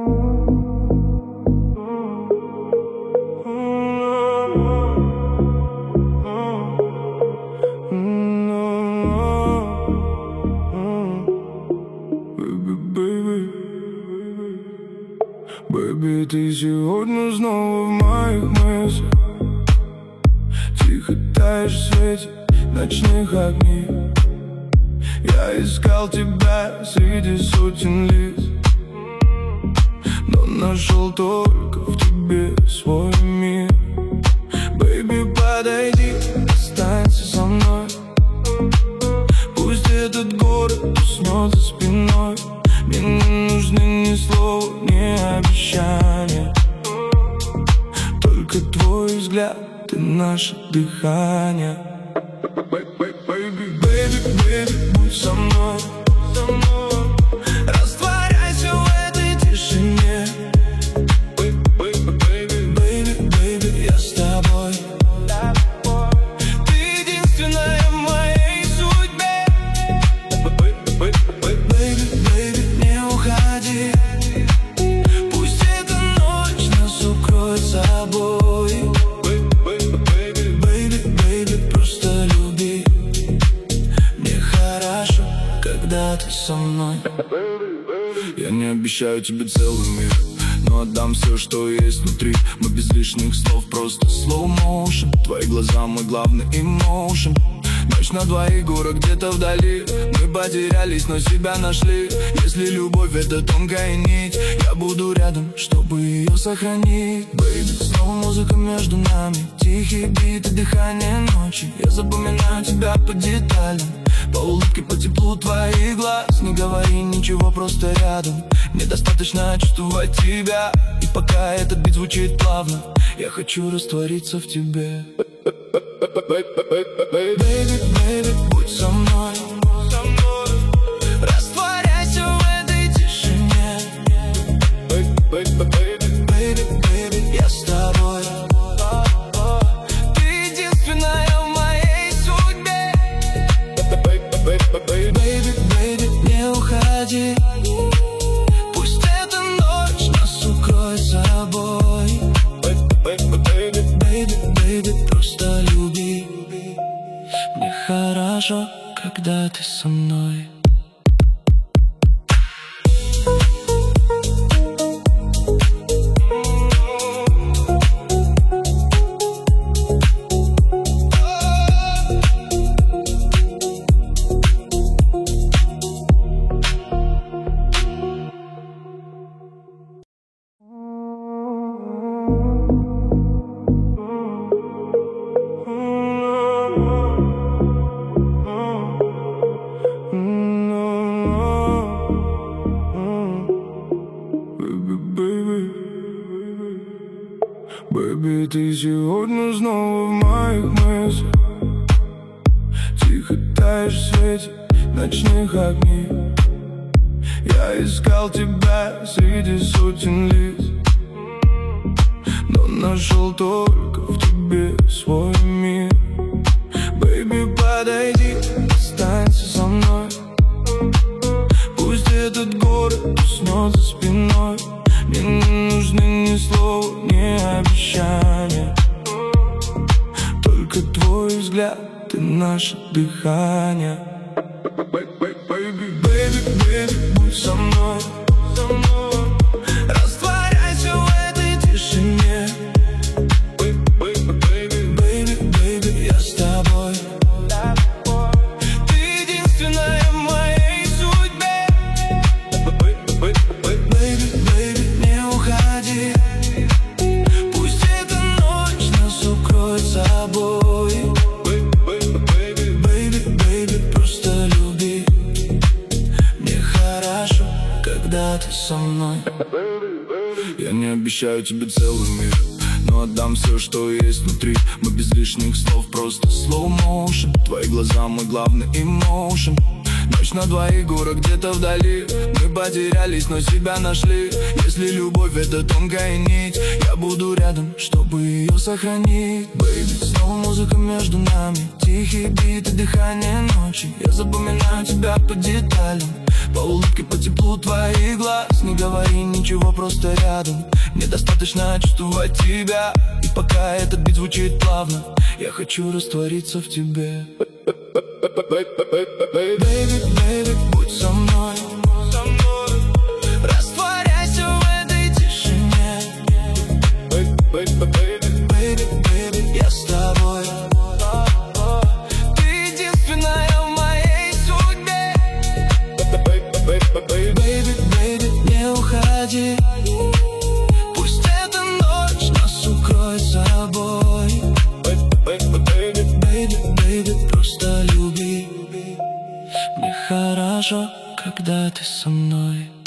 Baby, ты сегодня снова в моих мыслях. Тихо таешь в свете ночных огней. Я искал тебя среди сотен лиц, но нашел только в тебе свой мир. Baby, подойди, останься со мной. Пусть этот город уснет за спиной. Мне не нужны ни слова, ни обещания, только твой взгляд и наше дыхание. Baby, baby, baby, будь со мной, растворяйся в этой тишине. Baby, baby, baby, baby, я с тобой. Ты единственная в моей судьбе. Baby, baby, не уходи. Пусть эта ночь нас укроет собой. Baby, baby, baby, просто люби. Мне хорошо, когда ты со мной. Я не обещаю тебе целый мир, но отдам все, что есть внутри. Мы без лишних слов, просто slow motion. Твои глаза мой главный emotion. Ночь на двоих, город где-то вдали. Мы потерялись, но себя нашли. Если любовь — это тонкая нить, я буду рядом, чтобы ее сохранить. Baby, снова музыка между нами, тихие биты, дыхание ночи. Я запоминаю тебя по деталям, по улыбке, по теплу твоих глаз. Не говори ничего, просто рядом. Мне достаточно чувствовать тебя. И пока этот бит звучит плавно, я хочу раствориться в тебе. Baby, baby, будь со мной, растворяйся в этой тишине. Baby, baby, я с тобой. Ты единственная в моей судьбе. Baby, baby, не уходи. Пусть эта ночь нас укроет собой. Baby, baby, просто люби. Мне хорошо, когда ты со мной. Baby, ты сегодня снова в моих мыслях. Тихо таешь в свете ночных огней. Я искал тебя среди сотен лиц, но нашел только в тебе свой мир. Baby, подойди, останься со мной. Пусть этот город уснет за спиной. Мне не нужны ни слова, ни обещания, только твой взгляд и наше дыхание. Baby, baby, baby, будь со мной, растворяйся в этой тишине. Baby, baby, я с тобой. Ты единственная в моей судьбе. Baby, baby, не уходи. Пусть эта ночь нас укроет собой. Baby, baby, просто люби. Мне хорошо, когда ты со мной. Я не обещаю тебе целый мир, но отдам все, что есть внутри. Мы без лишних слов, просто slow motion. Твои глаза мой главный emotion. Ночь на двоих, город где-то вдали. Мы потерялись, но себя нашли. Если любовь — это тонкая нить, я буду рядом, чтобы ее сохранить. Baby, снова музыка между нами, тихие биты, дыхание ночи. Я запоминаю тебя по деталям, По улыбке, по теплу твоих глаз. Не говори ничего, просто рядом. Мне достаточно чувствовать тебя. И пока этот бит звучит плавно, я хочу раствориться в тебе. Baby, baby, будь со мной. Растворяйся в этой тишине. Baby, baby, я с тобой. Ты единственная в моей судьбе. Baby, baby, не уходи. Пусть эта ночь нас укроет собой. Baby, baby, просто люби. Мне хорошо, когда ты со мной.